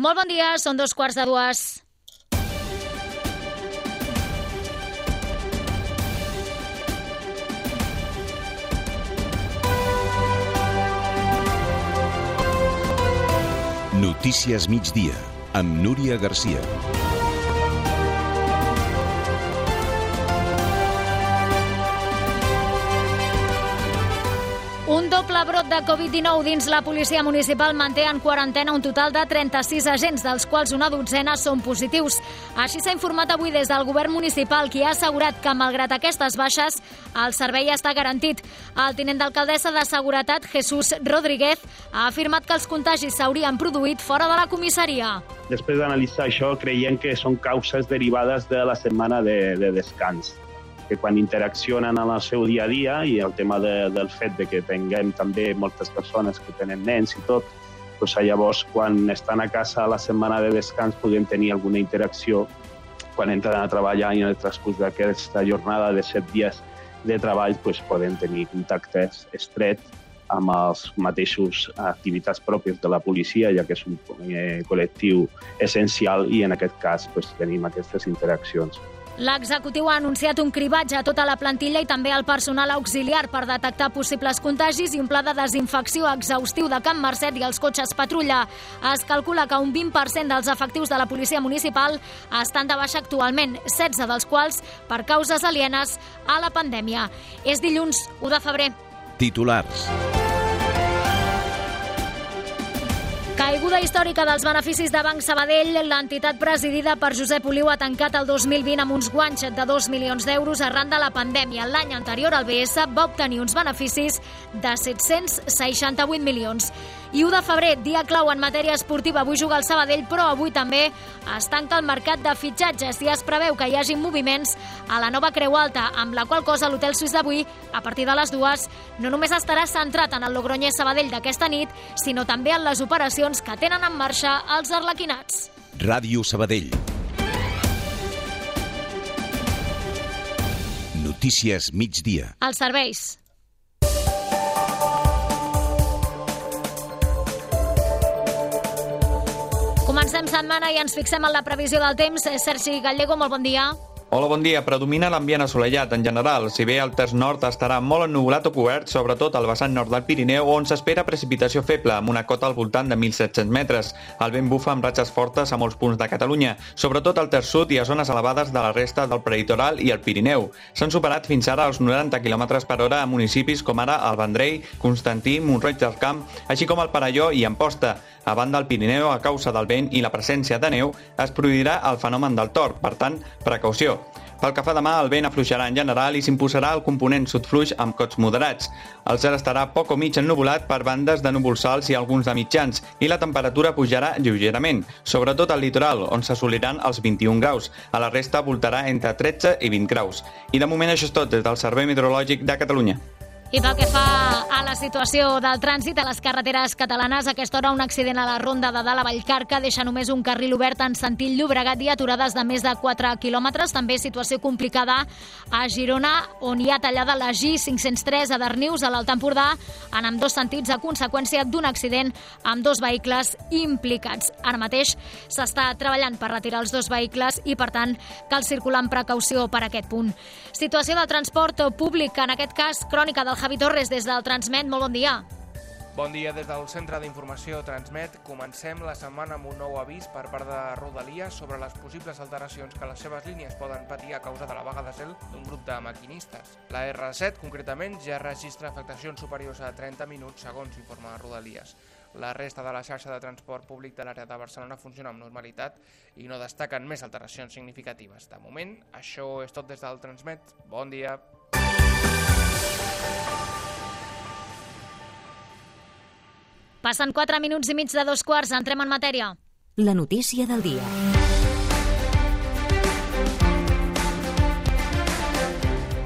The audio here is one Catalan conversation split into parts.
Molt bon dia, són 2:45. Notícies migdia, amb Núria Garcia. Un doble brot de Covid-19 dins la policia municipal manté en quarantena un total de 36 agents, dels quals una dotzena són positius. Així s'ha informat avui des del govern municipal, qui ha assegurat que, malgrat aquestes baixes, el servei està garantit. El tinent d'alcaldessa de Seguretat, Jesús Rodríguez, ha afirmat que els contagis s'haurien produït fora de la comissaria. Després d'analitzar això, creiem que són causes derivades de la setmana de descans, que quan interaccionen en el seu dia a dia i el tema del fet de que tinguem també moltes persones que tenen nens i tot, doncs llavors quan estan a casa a la setmana de descans podem tenir alguna interacció quan entren a treballar i en el transcurs d'aquesta jornada de 7 dies de treball doncs podem tenir contactes estrets amb els mateixos activitats pròpies de la policia, ja que és un col·lectiu essencial i en aquest cas doncs, tenim aquestes interaccions. L'executiu ha anunciat un cribatge a tota la plantilla i també al personal auxiliar per detectar possibles contagis i un pla de desinfecció exhaustiu de Can Marcet i els cotxes patrulla. Es calcula que un 20% dels efectius de la policia municipal estan de baixa actualment, 16 dels quals per causes alienes a la pandèmia. És dilluns, 1 de febrer. Titulars. Caiguda històrica dels beneficis de Banc Sabadell. L'entitat presidida per Josep Oliu ha tancat el 2020 amb uns guanys de 2 milions d'euros arran de la pandèmia. L'any anterior el BS va obtenir uns beneficis de 768 milions. I 1 de febrer, dia clau en matèria esportiva. Avui juga el Sabadell, però avui també es tanca el mercat de fitxatges i es preveu que hi hagi moviments a la nova Creu Alta, amb la qual cosa l'hotel suís d'avui, a partir de les 2, no només estarà centrat en el Logronyer Sabadell d'aquesta nit, sinó també en les operacions que tenen en marxa els arlequinats. Ràdio Sabadell. Notícies migdia. Els serveis. Comencem setmana i ens fixem en la previsió del temps. Sergi Gallego, molt bon dia. Hola, bon dia. Predomina l'ambient assolellat en general, si bé el terç nord estarà molt ennuvolat o cobert, sobretot al vessant nord del Pirineu, on s'espera precipitació feble, amb una cota al voltant de 1.700 metres. El vent bufa amb ratxes fortes a molts punts de Catalunya, sobretot al terç sud i a zones elevades de la resta del prelitoral i el Pirineu. S'han superat fins ara els 90 km per hora a municipis com ara el Vendrell, Constantí, Mont-roig del Camp, així com el Perelló i Amposta. A banda del Pirineu, a causa del vent i la presència de neu, es produirà el fenomen del tord, per tant, precaució. Pel que fa demà, el vent afluixarà en general i s'imposarà el component sud-fluix amb cots moderats. El cel estarà poc o mig ennuvolat per bandes de núvols alts i alguns de mitjans, i la temperatura pujarà lleugerament, sobretot al litoral, on s'assoliran els 21 graus. A la resta voltarà entre 13 i 20 graus. I de moment això és tot des del Servei Meteorològic de Catalunya. I pel que fa a la situació del trànsit a les carreteres catalanes, a aquesta hora un accident a la ronda de Dalt a Vallcarca deixa només un carril obert en sentit Llobregat i aturades de més de 4 quilòmetres. També situació complicada a Girona, on hi ha tallada la G503 a Darnius, a l'Alt Empordà, en ambdós sentits a conseqüència d'un accident amb 2 vehicles implicats. Ara mateix s'està treballant per retirar els 2 vehicles i, per tant, cal circular amb precaució per aquest punt. Situació del transport públic, en aquest cas crònica del Javi Torres des del Transmet. Molt bon dia. Bon dia des del Centre d'Informació Transmet. Comencem la setmana amb un nou avís per part de Rodalies sobre les possibles alteracions que les seves línies poden patir a causa de la vaga de zel d'un grup de maquinistes. La R7, concretament, ja registra afectacions superiors a 30 minuts, segons informa Rodalies. La resta de la xarxa de transport públic de l'àrea de Barcelona funciona amb normalitat i no destaquen més alteracions significatives. De moment, això és tot des del Transmet. Bon dia. Passen 4 minuts i mig de 2 quarts. Entrem en matèria. La notícia del dia.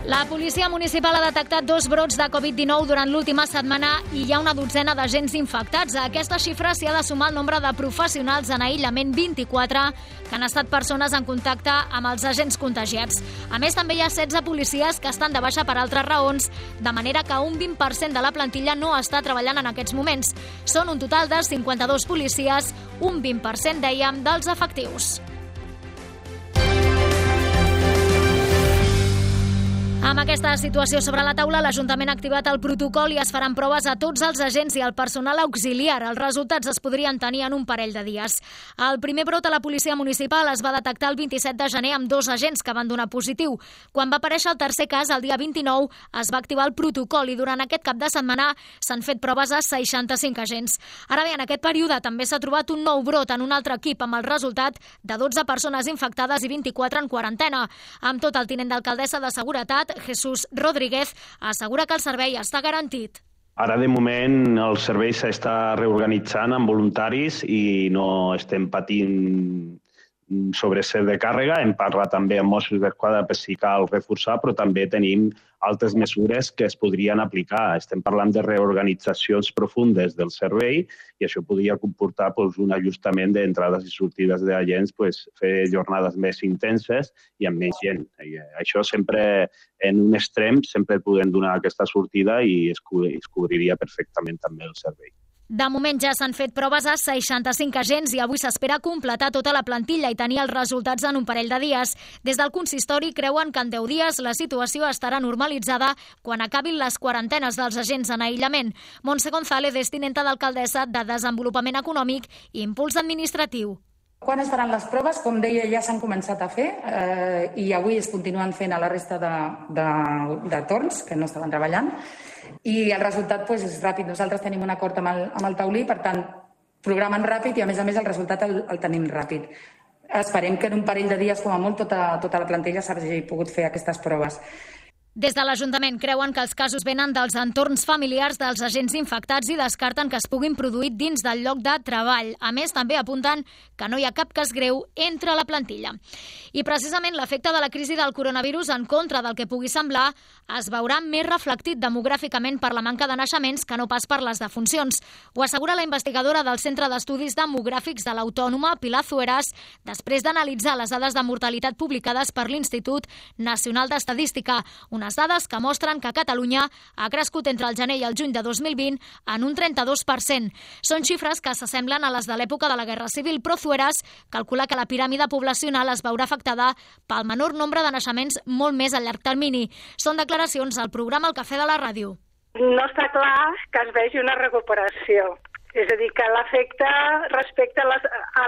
La policia municipal ha detectat 2 brots de Covid-19 durant l'última setmana i hi ha una dotzena d'agents infectats. A aquesta xifra s'hi ha de sumar el nombre de professionals en aïllament 24 que han estat persones en contacte amb els agents contagiats. A més, també hi ha 16 policies que estan de baixa per altres raons, de manera que un 20% de la plantilla no està treballant en aquests moments. Són un total de 52 policies, un 20%, dèiem, dels efectius. Amb aquesta situació sobre la taula, l'Ajuntament ha activat el protocol i es faran proves a tots els agents i al personal auxiliar. Els resultats es podrien tenir en un parell de dies. El primer brot a la policia municipal es va detectar el 27 de gener amb 2 agents que van donar positiu. Quan va aparèixer el tercer cas, el dia 29, es va activar el protocol i durant aquest cap de setmana s'han fet proves a 65 agents. Ara bé, en aquest període també s'ha trobat un nou brot en un altre equip amb el resultat de 12 persones infectades i 24 en quarantena. Amb tot, el tinent d'alcaldessa de Seguretat, Jesús Rodríguez, assegura que el servei està garantit. Ara, de moment, el servei s'està reorganitzant amb voluntaris i no estem patint sobreset de càrrega. Hem parlat també amb Mossos d'Esquadra per si cal reforçar, però també tenim altres mesures que es podrien aplicar. Estem parlant de reorganitzacions profundes del servei i això podria comportar un ajustament d'entrades i sortides d'agents, fer jornades més intenses i amb menys gent. Això sempre, en un extrem, sempre podem donar aquesta sortida i es cobriria perfectament també el servei. De moment ja s'han fet proves a 65 agents i avui s'espera completar tota la plantilla i tenir els resultats en un parell de dies. Des del consistori creuen que en 10 dies la situació estarà normalitzada quan acabin les quarantenes dels agents en aïllament. Montse González és tinenta d'alcaldessa de Desenvolupament Econòmic i Impuls Administratiu. Quan es faran les proves? Com deia, ja s'han començat a fer i avui es continuen fent a la resta de torns que no estaven treballant. I el resultat és ràpid. Nosaltres tenim un acord amb el taulí, per tant, programen ràpid i, a més, el resultat el tenim ràpid. Esperem que en un parell de dies, com a molt, tota la plantilla s'hagi pogut fer aquestes proves. Des de l'Ajuntament creuen que els casos venen dels entorns familiars dels agents infectats i descarten que es puguin produir dins del lloc de treball. A més, també apunten que no hi ha cap cas greu entre la plantilla. I precisament l'efecte de la crisi del coronavirus, en contra del que pugui semblar, es veurà més reflectit demogràficament per la manca de naixements que no pas per les defuncions. Ho assegura la investigadora del Centre d'Estudis Demogràfics de l'Autònoma, Pilar Zueras, després d'analitzar les dades de mortalitat publicades per l'Institut Nacional d'Estadística, unes dades que mostren que Catalunya ha crescut entre el gener i el juny de 2020 en un 32%. Són xifres que s'assemblen a les de l'època de la Guerra Civil, però Zueras calcula que la piràmide poblacional es veurà afectada pel menor nombre de naixements molt més a llarg termini. Són declaracions al programa El Cafè de la Ràdio. No està clar que es vegi una recuperació. És a dir, que l'efecte respecte a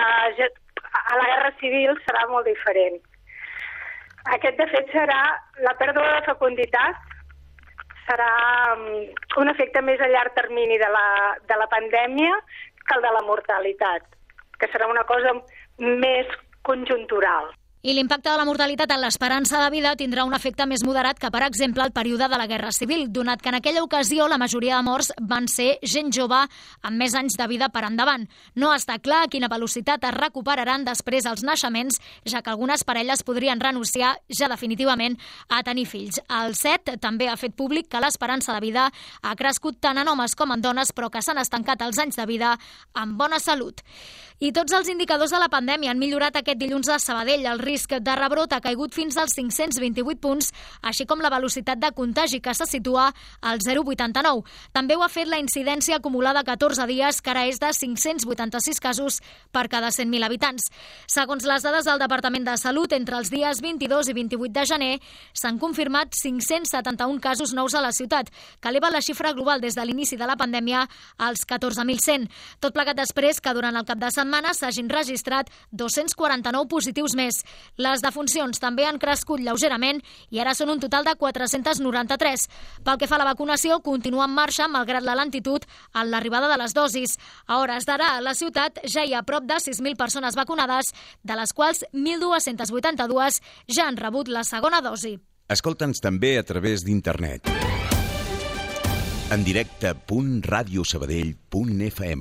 la Guerra Civil serà molt diferent. Aquest, de fet, serà la pèrdua de fecunditat, serà un efecte més a llarg termini de la pandèmia que el de la mortalitat, que serà una cosa més conjuntural. I l'impacte de la mortalitat en l'esperança de vida tindrà un efecte més moderat que, per exemple, el període de la Guerra Civil, donat que en aquella ocasió la majoria de morts van ser gent jove amb més anys de vida per endavant. No està clar a quina velocitat es recuperaran després els naixements, ja que algunes parelles podrien renunciar ja definitivament a tenir fills. El CET també ha fet públic que l'esperança de vida ha crescut tant en homes com en dones, però que s'han estancat els anys de vida amb bona salut. I tots els indicadors de la pandèmia han millorat aquest dilluns a Sabadell. El risc de rebrot ha caigut fins als 528 punts, així com la velocitat de contagi, que se situa al 0,89. També ho ha fet la incidència acumulada a 14 dies, que ara és de 586 casos per cada 100.000 habitants. Segons les dades del Departament de Salut, entre els dies 22 i 28 de gener s'han confirmat 571 casos nous a la ciutat, que eleva la xifra global des de l'inici de la pandèmia als 14.100. Tot plegat després que durant el cap de setmana s'hagin registrat 249 positius més. Les defuncions també han crescut lleugerament i ara són un total de 493. Pel que fa a la vacunació, continua en marxa malgrat la lentitud en l'arribada de les dosis. A hores d'ara, a la ciutat ja hi ha prop de 6.000 persones vacunades, de les quals 1.282 ja han rebut la segona dosi. Escolta'ns també a través d'internet. En directe.radiosabadell.fm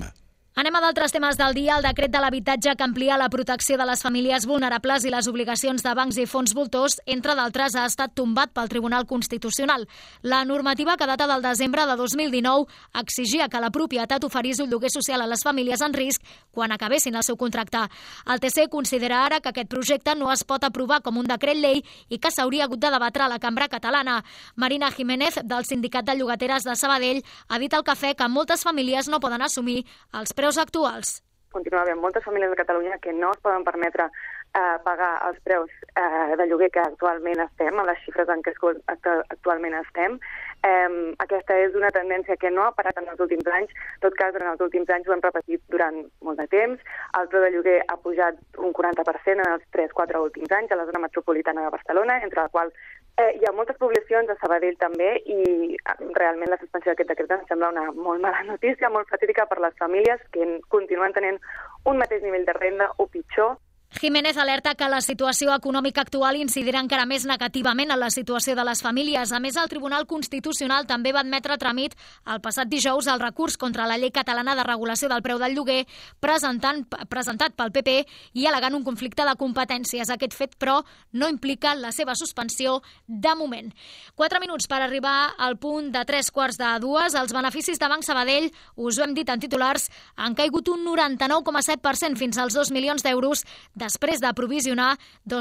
Anem a d'altres temes del dia. El decret de l'habitatge que amplia la protecció de les famílies vulnerables i les obligacions de bancs i fons voltors, entre d'altres, ha estat tombat pel Tribunal Constitucional. La normativa, que data del desembre de 2019, exigia que la propietat oferís un lloguer social a les famílies en risc quan acabessin el seu contracte. El TC considera ara que aquest projecte no es pot aprovar com un decret llei i que s'hauria hagut de debatre a la cambra catalana. Marina Jiménez, del Sindicat de Llogateres de Sabadell, ha dit al Cafè que moltes famílies no poden assumir els preus actuals. Continua havent moltes famílies de Catalunya que no es poden permetre pagar els preus de lloguer que actualment estem, a les xifres en què actualment estem. Aquesta és una tendència que no ha parat en els últims anys. En tot cas, durant els últims anys ho hem repetit durant molt de temps. El preu de lloguer ha pujat un 40% en els 3-4 últims anys a la zona metropolitana de Barcelona, entre la qual hi ha moltes poblacions, a Sabadell també, i realment la suspensió d'aquest decret em sembla una molt mala notícia, molt fatídica per les famílies que continuen tenint un mateix nivell de renda o pitjor. Jiménez alerta que la situació econòmica actual incidirà encara més negativament en la situació de les famílies. A més, el Tribunal Constitucional també va admetre a tràmit el passat dijous el recurs contra la Llei Catalana de Regulació del Preu del Lloguer presentat pel PP i al·legant un conflicte de competències. Aquest fet, però, no implica la seva suspensió de moment. 4 minuts per arribar al punt de 3:15. Els beneficis de Banc Sabadell, us ho hem dit en titulars, han caigut un 99,7% fins als 2 milions d'euros després de provisionar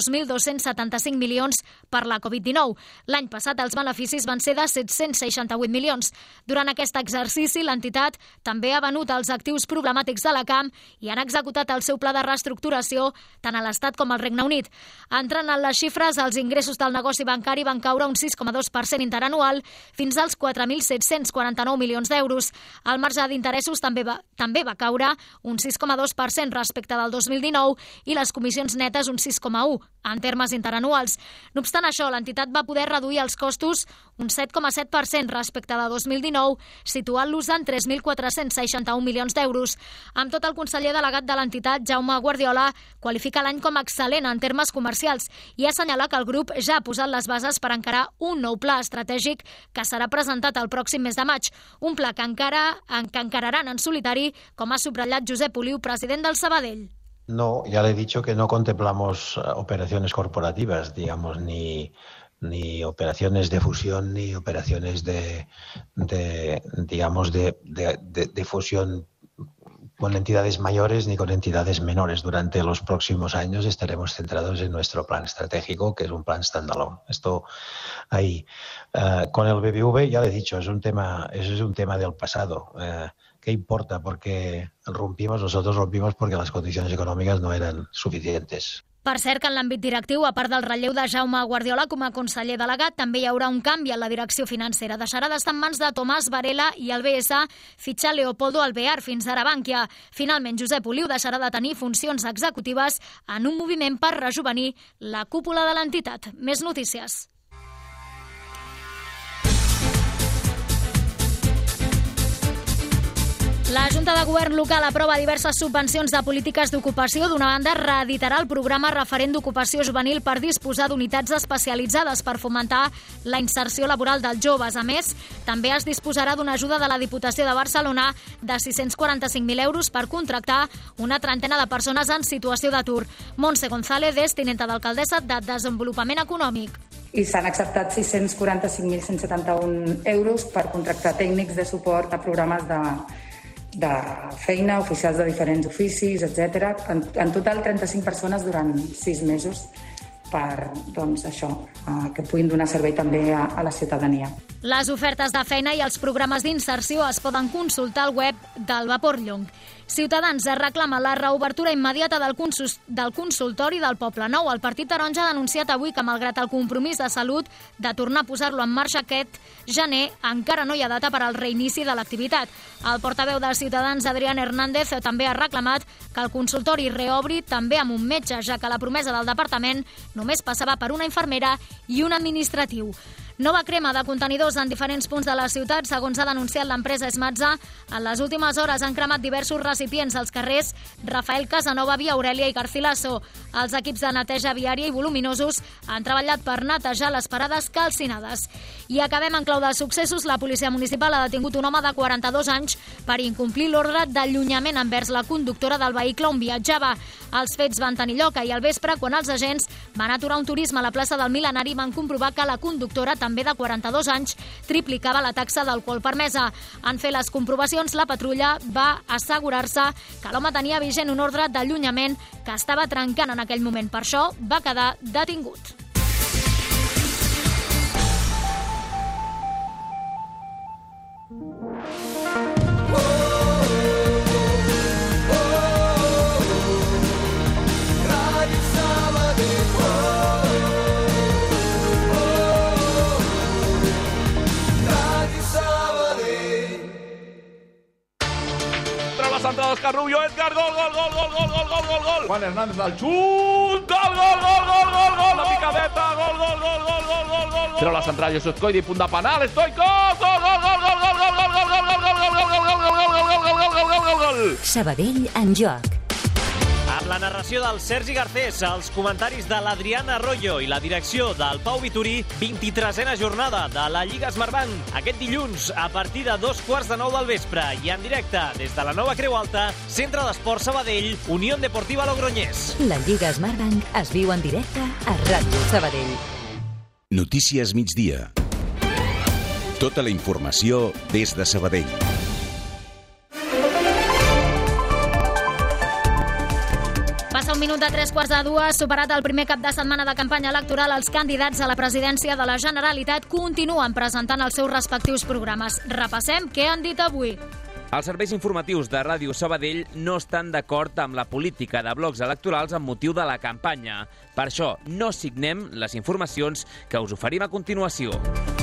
2.275 milions per la Covid-19. L'any passat els beneficis van ser de 768 milions. Durant aquest exercici, l'entitat també ha venut els actius problemàtics de la CAM i han executat el seu pla de reestructuració tant a l'Estat com al Regne Unit. Entrant en les xifres, els ingressos del negoci bancari van caure un 6,2% interanual fins als 4.749 milions d'euros. El marge d'interessos també va caure un 6,2% respecte del 2019 i les comissions netes un 6,1% en termes interanuals. No obstant això, l'entitat va poder reduir els costos un 7,7% respecte de 2019, situant-los en 3.461 milions d'euros. Amb tot, el conseller delegat de l'entitat, Jaume Guardiola, qualifica l'any com a excel·lent en termes comercials i assenyala que el grup ja ha posat les bases per encarar un nou pla estratègic que serà presentat el pròxim mes de maig. Un pla que encararan en solitari, com ha subratllat Josep Oliu, president del Sabadell. No, ya le he dicho que no contemplamos operaciones corporativas, digamos, ni operaciones de fusión, ni operaciones de fusión con entidades mayores ni con entidades menores. Durante los próximos años estaremos centrados en nuestro plan estratégico, que es un plan standalone. Esto ahí. Con el BBV, ya le he dicho, eso es un tema del pasado. ¿Qué importa? Porque nosotros rompimos porque las condiciones económicas no eran suficientes. Per cert, que en l'àmbit directiu, a part del relleu de Jaume Guardiola com a conseller delegat, també hi haurà un canvi en la direcció financera. Deixarà d'estar en mans de Tomàs Varela i el BS fitxa Leopoldo Alvear, fins ara Bankia. Finalment, Josep Oliu deixarà de tenir funcions executives en un moviment per rejovenir la cúpula de l'entitat. Més notícies. La Junta de Govern local aprova diverses subvencions de polítiques d'ocupació. D'una banda, reeditarà el programa referent d'ocupació juvenil per disposar d'unitats especialitzades per fomentar la inserció laboral dels joves. A més, també es disposarà d'una ajuda de la Diputació de Barcelona de 645.000 euros per contractar una trentena de persones en situació d'atur. Montse González és tinenta d'alcaldessa de Desenvolupament Econòmic. I s'han acceptat 645.171 euros per contractar tècnics de suport a programes de feina, oficials de diferents oficis, etc. En total, 35 persones durant 6 mesos per, que puguin donar servei també a la ciutadania. Les ofertes de feina i els programes d'inserció es poden consultar al web del Vapor Llong. Ciutadans reclama la reobertura immediata del consultori del Poble Nou. El Partit Taronja ha denunciat avui que, malgrat el compromís de Salut de tornar a posar-lo en marxa aquest gener, encara no hi ha data per al reinici de l'activitat. El portaveu de Ciutadans, Adrián Hernández, també ha reclamat que el consultori reobri també amb un metge, ja que la promesa del departament només passava per una infermera i un administratiu. Nova crema de contenidors en diferents punts de la ciutat. Segons ha denunciat l'empresa Esmatza, en les últimes hores han cremat diversos recipients als carrers Rafael Casanova, Via Aurelia i Garcilaso. Els equips de neteja viària i voluminosos han treballat per netejar les parades calcinades. I acabem en clau de successos. La policia municipal ha detingut un home de 42 anys per incomplir l'ordre d'allunyament envers la conductora del vehicle on viatjava. Els fets van tenir lloc ahir al vespre quan els agents van aturar un turisme a la plaça del Mil·lenari i van comprovar que la conductora, també de 42 anys, triplicava la taxa d'alcohol permesa. En fer les comprovacions, la patrulla va assegurar-se que l'home tenia vigent un ordre d'allunyament que estava trencant en aquell moment. Per això va quedar detingut. Central Òscar Rubio, Edgar, gol, gol, gol, gol, gol, gol, gol, gol, gol. Juan Hernández al xut, gol, gol, gol, gol, gol, gol, la picadeta, gol, gol, gol, gol, gol, gol, gol. Però la central, Josep Coidi, punt de penal, Stoikov, gol, gol, gol, gol, gol, gol, gol, gol, gol, gol, gol, gol. Sabadell en joc. Amb la narració del Sergi Garcés, els comentaris de l'Adriana Arroyo i la direcció del Pau Vitorí, 23a jornada de la Lliga Smartbank. Aquest dilluns, a partir de 8:45 del vespre i en directe des de la nova Creu Alta, Centre d'Esport Sabadell, Unió Deportiva Logroñés. La Lliga Smartbank es viu en directe a Ràdio Sabadell. Notícies migdia. Tota la informació des de Sabadell. Passa un minut de 3:15, superat el primer cap de setmana de campanya electoral, els candidats a la presidència de la Generalitat continuen presentant els seus respectius programes. Repassem què han dit avui. Els serveis informatius de Ràdio Sabadell no estan d'acord amb la política de blocs electorals amb motiu de la campanya. Per això no signem les informacions que us oferim a continuació.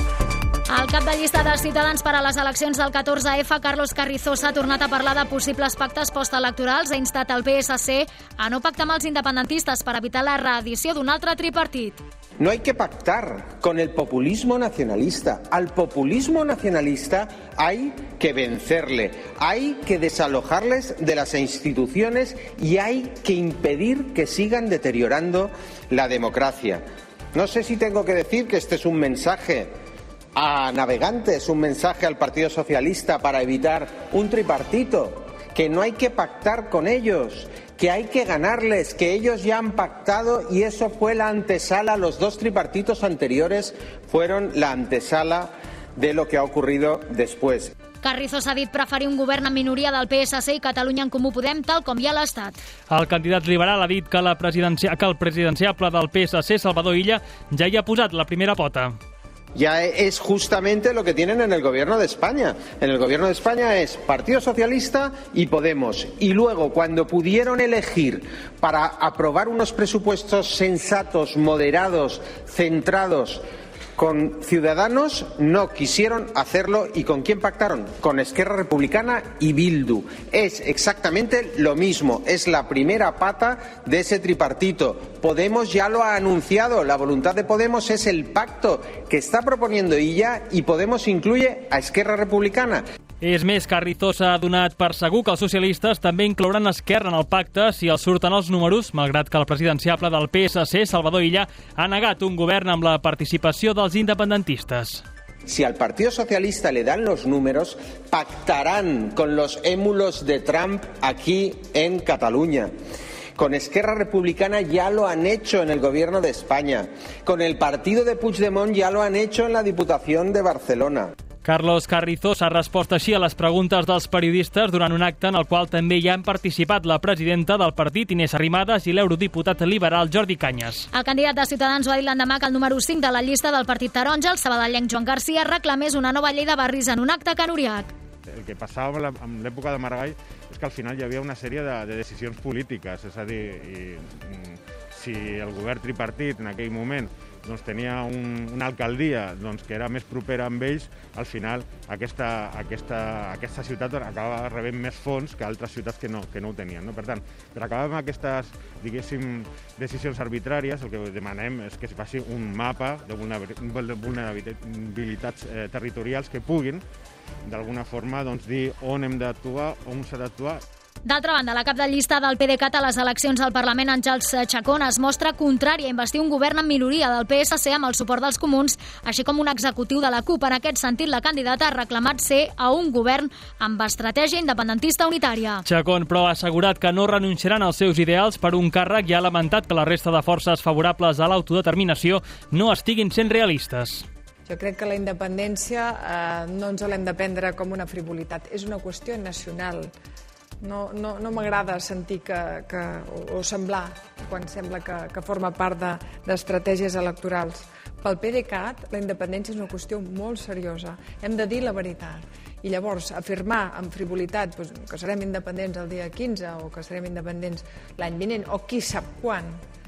El cap de llista de Ciutadans per a les eleccions del 14F, Carlos Carrizosa, ha tornat a parlar de possibles pactes postelectorals. Ha instat el PSC a no pactar amb els independentistes per evitar la reedició d'un altre tripartit. No hay que pactar con el populismo nacionalista. Al populismo nacionalista hay que vencerle, hay que desalojarles de las instituciones y hay que impedir que sigan deteriorando la democracia. No sé si tengo que decir que este es un mensaje a navegantes, un mensaje al Partido Socialista para evitar un tripartito, que no hay que pactar con ellos, que hay que ganarles, que ellos ya han pactado y eso fue la antesala, los dos tripartitos anteriores fueron la antesala de lo que ha ocurrido después. Carrizosa ha dit preferir un govern en minoria del PSC i Catalunya en Comú Podem, tal com hi ha a l'Estat. El candidat liberal ha dit que el presidenciable del PSC, Salvador Illa, ja hi ha posat la primera pota. Ya es justamente lo que tienen en el Gobierno de España. En el Gobierno de España es Partido Socialista y Podemos. Y luego, cuando pudieron elegir para aprobar unos presupuestos sensatos, moderados, centrados, con Ciudadanos, no quisieron hacerlo. ¿Y con quién pactaron? Con Esquerra Republicana y Bildu. Es exactamente lo mismo. Es la primera pata de ese tripartito. Podemos ya lo ha anunciado. La voluntad de Podemos es el pacto que está proponiendo Illa y Podemos incluye a Esquerra Republicana. És més, Carrizosa ha donat per segur que els socialistes també inclouran Esquerra en el pacte si els surten els números, malgrat que el presidenciable del PSC, Salvador Illa, ha negat un govern amb la participació dels independentistes. Si al Partido Socialista le dan los números, pactarán con los émulos de Trump aquí en Cataluña. Con Esquerra Republicana ya lo han hecho en el Gobierno de España. Con el partido de Puigdemont ya lo han hecho en la Diputación de Barcelona. Carlos Carrizosa ha respost així a les preguntes dels periodistes durant un acte en el qual també hi han participat la presidenta del partit, Inés Arrimadas, i l'eurodiputat liberal Jordi Cañas. El candidat de Ciutadans ho ha dit l'endemà que el número 5 de la llista del Partit Taronja, el sabadellenc Joan Garcia, reclamés una nova llei de barris en un acte a Can Uriac. El que passava en l'època de Maragall és que al final hi havia una sèrie de decisions polítiques, és a dir, si el govern tripartit en aquell moment doncs, tenia una alcaldia que era més propera amb ells, al final aquesta ciutat acaba rebent més fons que altres ciutats que no ho tenien. No? Per tant, per acabar amb aquestes, diguéssim, decisions arbitràries, el que demanem és que es faci un mapa de vulnerabilitats territorials que puguin, d'alguna forma, dir on hem d'actuar, on s'ha d'actuar. D'altra banda, la cap de llista del PDeCAT a les eleccions al Parlament, Àngels Chacón, es mostra contrari a investir un govern en minoria del PSC amb el suport dels comuns, així com un executiu de la CUP. En aquest sentit, la candidata ha reclamat ser a un govern amb estratègia independentista unitària. Chacón, però, ha assegurat que no renunciaran als seus ideals per un càrrec i ha lamentat que la resta de forces favorables a l'autodeterminació no estiguin sent realistes. Jo crec que la independència no ens l'hem de prendre com una frivolitat, és una qüestió nacional. No m'agrada sentir o semblar, quan sembla que forma part d'estratègies electorals. Pel PDeCAT, la independència és una qüestió molt seriosa. Hem de dir la veritat. I llavors, afirmar amb frivolitat que serem independents el dia 15 o que serem independents l'any vinent o qui sap quan,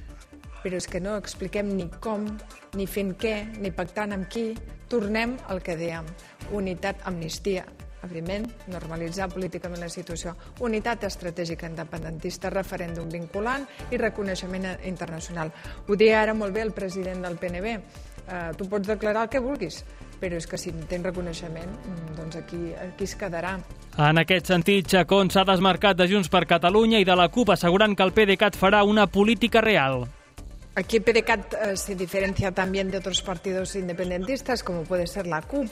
però és que no expliquem ni com, ni fent què, ni pactant amb qui, tornem al que dèiem. Unitat, amnistia. Evidentment, normalitzar políticament la situació. Unitat estratègica independentista, referèndum vinculant i reconeixement internacional. Ho deia ara molt bé el president del PNB. Tu pots declarar el que vulguis, però és que si no tens reconeixement, doncs aquí es quedarà. En aquest sentit, Chacón s'ha desmarcat de Junts per Catalunya i de la CUP, assegurant que el PDeCAT farà una política real. Aquí el PDeCAT se diferencia también de otros partidos independentistas, como puede ser la CUP,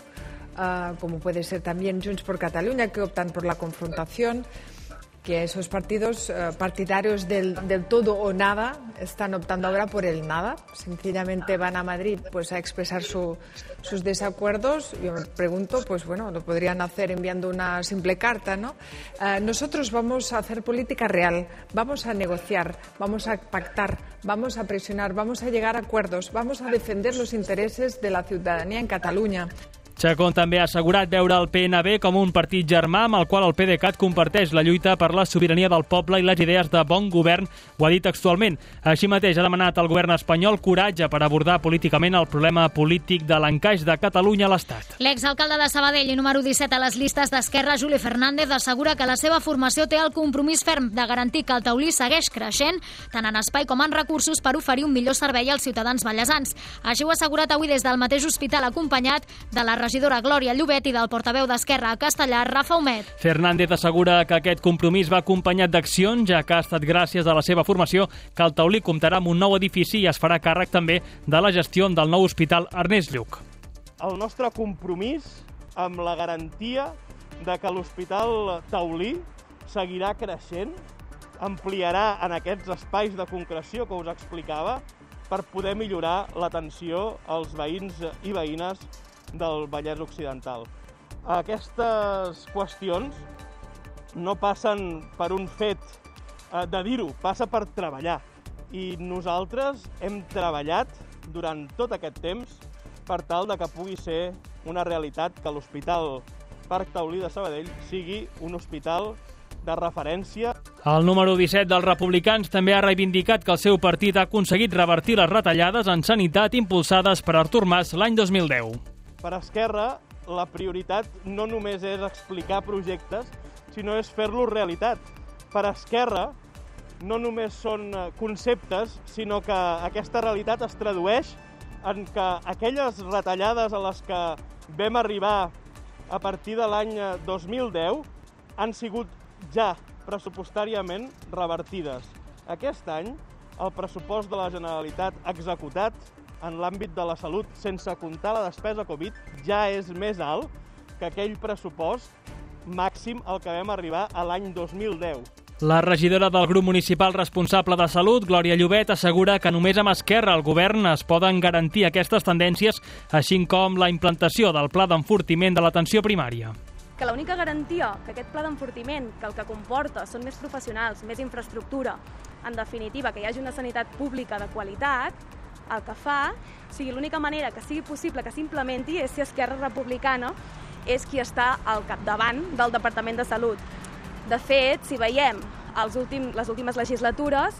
como puede ser también Junts por Catalunya, que optan por la confrontación, que esos partidos partidarios del todo o nada están optando ahora por el nada. Sencillamente van a Madrid a expresar sus desacuerdos. Yo me pregunto, lo podrían hacer enviando una simple carta, ¿no? Nosotros vamos a hacer política real, vamos a negociar, vamos a pactar, vamos a presionar, vamos a llegar a acuerdos, vamos a defender los intereses de la ciudadanía en Cataluña. Chacón també ha assegurat veure el PNB com un partit germà amb el qual el PDeCAT comparteix la lluita per la sobirania del poble i les idees de bon govern, ho ha dit textualment. Així mateix ha demanat al govern espanyol coratge per abordar políticament el problema polític de l'encaix de Catalunya a l'Estat. L'exalcalde de Sabadell i número 17 a les llistes d'Esquerra, Juli Fernández, assegura que la seva formació té el compromís ferm de garantir que el Taulí segueix creixent, tant en espai com en recursos, per oferir un millor servei als ciutadans ballesans. Així ho ha assegurat avui des del mateix hospital, acompanyat de la regidora Glòria Llobet i del portaveu d'Esquerra a Castellar, Rafa Humet. Fernández assegura que aquest compromís va acompanyat d'accions, ja que ha estat gràcies a la seva formació que el Taulí comptarà amb un nou edifici i es farà càrrec també de la gestió del nou hospital Ernest Lluch. El nostre compromís amb la garantia de que l'Hospital Taulí seguirà creixent, ampliarà en aquests espais de concreció que us explicava per poder millorar l'atenció als veïns i veïnes del Vallès Occidental. Aquestes qüestions no passen per un fet de dir-ho, passa per treballar. I nosaltres hem treballat durant tot aquest temps per tal de que pugui ser una realitat que l'Hospital Parc Taulí de Sabadell sigui un hospital de referència. El número 17 dels Republicans també ha reivindicat que el seu partit ha aconseguit revertir les retallades en sanitat impulsades per Artur Mas l'any 2010. Per Esquerra, la prioritat no només és explicar projectes, sinó és fer-los realitat. Per Esquerra, no només són conceptes, sinó que aquesta realitat es tradueix en que aquelles retallades a les que vam arribar a partir de l'any 2010 han sigut ja pressupostàriament revertides. Aquest any, el pressupost de la Generalitat executat en l'àmbit de la salut, sense comptar la despesa Covid, ja és més alt que aquell pressupost màxim al que vam arribar a l'any 2010. La regidora del grup municipal responsable de salut, Glòria Llobet, assegura que només amb Esquerra al govern es poden garantir aquestes tendències, així com la implantació del pla d'enfortiment de l'atenció primària. Que l'única garantia que aquest pla d'enfortiment, que el que comporta són més professionals, més infraestructura, en definitiva, que hi hagi una sanitat pública de qualitat, el que fa, l'única manera que sigui possible que s'implementi és si Esquerra Republicana és qui està al capdavant del Departament de Salut. De fet, si veiem les últimes legislatures,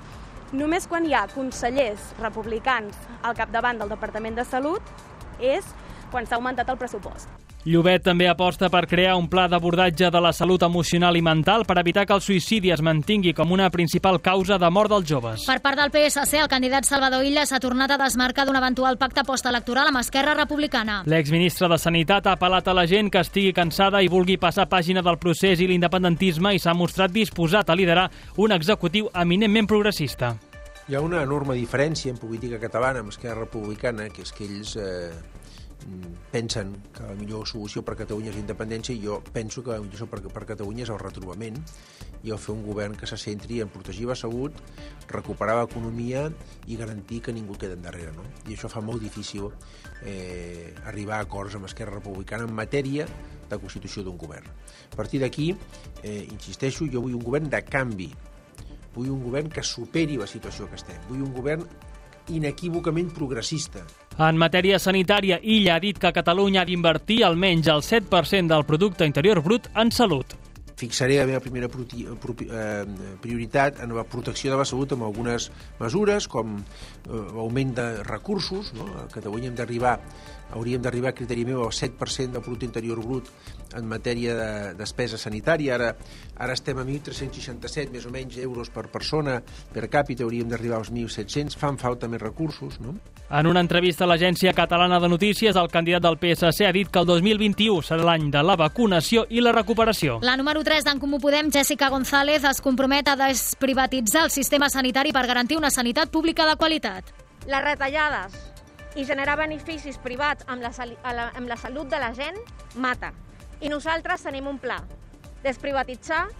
Només quan hi ha consellers republicans al capdavant del Departament de Salut és quan s'ha augmentat el pressupost. Llobet també aposta per crear un pla d'abordatge de la salut emocional i mental per evitar que el suïcidi es mantingui com una principal causa de mort dels joves. Per part del PSC, el candidat Salvador Illa s'ha tornat a desmarcar d'un eventual pacte postelectoral amb Esquerra Republicana. L'exministre de Sanitat ha apel·lat a la gent que estigui cansada i vulgui passar pàgina del procés i l'independentisme i s'ha mostrat disposat a liderar un executiu eminentment progressista. Hi ha una enorme diferència en política catalana amb Esquerra Republicana, que és que ells pensen que la millor solució per Catalunya és la independència i jo penso que la millor solució per Catalunya és el retrobament i el fer un govern que se centri en protegir la salut, recuperar l'economia i garantir que ningú queda endarrere, no? I això fa molt difícil arribar a acords amb Esquerra Republicana en matèria de constitució d'un govern. A partir d'aquí, insisteixo, jo vull un govern de canvi, vull un govern que superi la situació que estem, vull un govern inequívocament progressista. En matèria sanitària, Illa ha dit que Catalunya ha d'invertir almenys el 7% del producte interior brut en salut. Fixaré la meva primera prioritat en la protecció de la salut amb algunes mesures, com l'augment de recursos. No? A Catalunya hauríem d'arribar a criteri meu al 7% del producte interior brut en matèria de despesa sanitària. Ara estem a 1.367, més o menys, euros per persona per càpita, hauríem d'arribar als 1.700, fan falta més recursos, no? En una entrevista a l'Agència Catalana de Notícies, el candidat del PSC ha dit que el 2021 serà l'any de la vacunació i la recuperació. La número 3 d'en Comú Podem, Jessica González, es compromet a desprivatitzar el sistema sanitari per garantir una sanitat pública de qualitat. Les retallades i generar beneficis privats amb la salut de la gent mata. I nosaltres tenim un pla. Desprivatitzar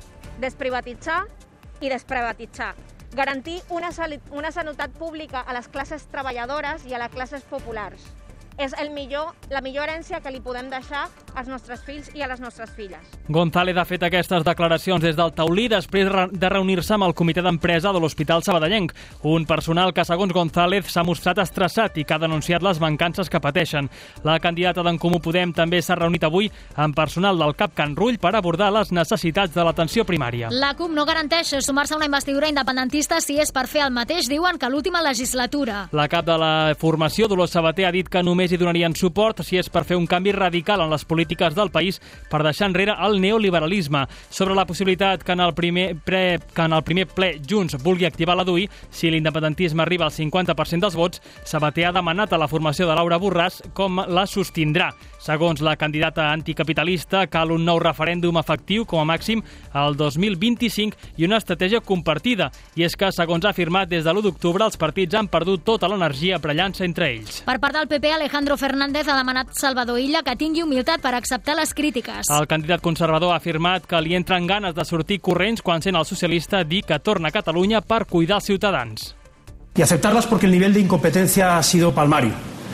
i desprivatitzar. Garantir una sanitat pública a les classes treballadores i a les classes populars. És la millor herència que li podem deixar als nostres fills i a les nostres filles. González ha fet aquestes declaracions des del Taulí després de reunir-se amb el comitè d'empresa de l'Hospital Sabadellenc, un personal que, segons González, s'ha mostrat estressat i que ha denunciat les mancances que pateixen. La candidata d'en Comú Podem també s'ha reunit avui amb personal del CAP Can Rull per abordar les necessitats de l'atenció primària. La CUP no garanteix sumar-se a una investidura independentista si és per fer el mateix, diuen, que l'última legislatura. La cap de la formació, Dolors Sabater, ha dit que només hi donarien suport si és per fer un canvi radical en les polítiques del país per deixar enrere el neoliberalisme. Sobre la possibilitat que en el primer ple Junts vulgui activar la DUI, si l'independentisme arriba al 50% dels vots, Sabater ha demanat a la formació de Laura Borràs com la sostindrà. Segons la candidata anticapitalista, cal un nou referèndum efectiu, com a màxim, al 2025 i una estratègia compartida. I és que, segons ha afirmat, des de l'1 d'octubre els partits han perdut tota l'energia brellant-se entre ells. Per part del PP, Alejandro Fernández ha demanat Salvador Illa que tingui humilitat per acceptar les crítiques. El candidat conservador ha afirmat que li entren ganes de sortir corrents quan sent el socialista dir que torna a Catalunya per cuidar els ciutadans. Y aceptarlas porque el nivel de incompetencia ha sido palmario.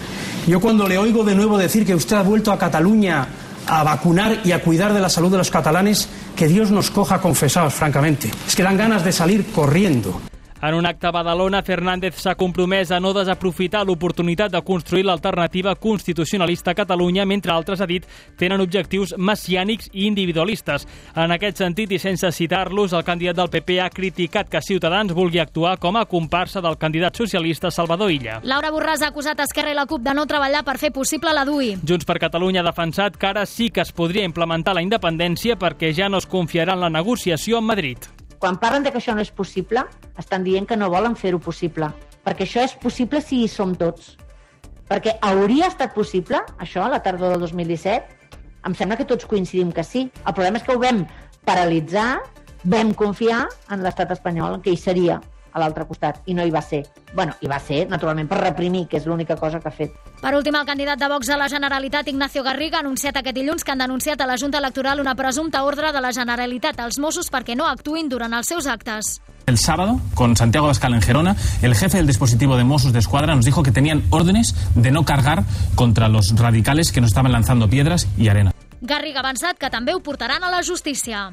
Yo cuando le oigo de nuevo decir que usted ha vuelto a Cataluña a vacunar y a cuidar de la salud de los catalanes, que Dios nos coja confesados, francamente. Es que dan ganas de salir corriendo. En un acte a Badalona, Fernández s'ha compromès a no desaprofitar l'oportunitat de construir l'alternativa constitucionalista a Catalunya, mentre altres, ha dit, tenen objectius messiànics i individualistes. En aquest sentit, i sense citar-los, el candidat del PP ha criticat que Ciutadans vulgui actuar com a comparsa del candidat socialista Salvador Illa. Laura Borràs ha acusat Esquerra i la CUP de no treballar per fer possible la DUI. Junts per Catalunya ha defensat que ara sí que es podria implementar la independència perquè ja no es confiarà en la negociació amb Madrid. Quan parlen de que això no és possible, estan dient que no volen fer-ho possible. Perquè això és possible si hi som tots. Perquè hauria estat possible, això, a la tardor del 2017, em sembla que tots coincidim que sí. El problema és que ho vam paralitzar, vam confiar en l'estat espanyol, que hi seria a l'altre costat, i no hi va ser. Bueno, hi va ser, naturalment, per reprimir, que és l'única cosa que ha fet. Per últim, el candidat de Vox a la Generalitat, Ignacio Garriga, ha anunciat aquest dilluns que han denunciat a la Junta Electoral una presumpta ordre de la Generalitat als Mossos perquè no actuïn durant els seus actes. El sábado, con Santiago Abascal en Gerona, el jefe del dispositivo de Mossos de Escuadra nos dijo que tenían órdenes de no cargar contra los radicales que nos estaban lanzando piedras y arena. Garriga ha avançat que també ho portaran a la justícia.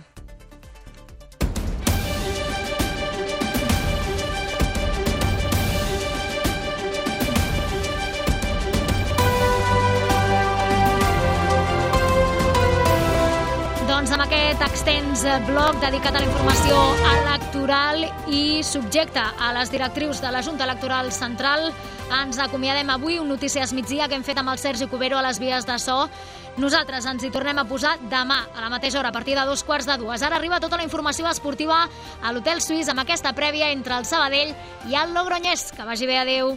Doncs amb aquest extens bloc dedicat a la informació electoral i subjecte a les directrius de la Junta Electoral Central. Ens acomiadem avui, un Notícies Migdia que hem fet amb el Sergi Cubero a les vies de so. Nosaltres ens hi tornem a posar demà, a la mateixa hora, a partir de 2:15. Ara arriba tota la informació esportiva a l'Hotel Suís amb aquesta prèvia entre el Sabadell i el Logroñés. Que vagi bé, adeu.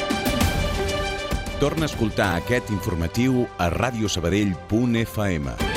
Torna a escoltar aquest informatiu a radiosabadell.fm.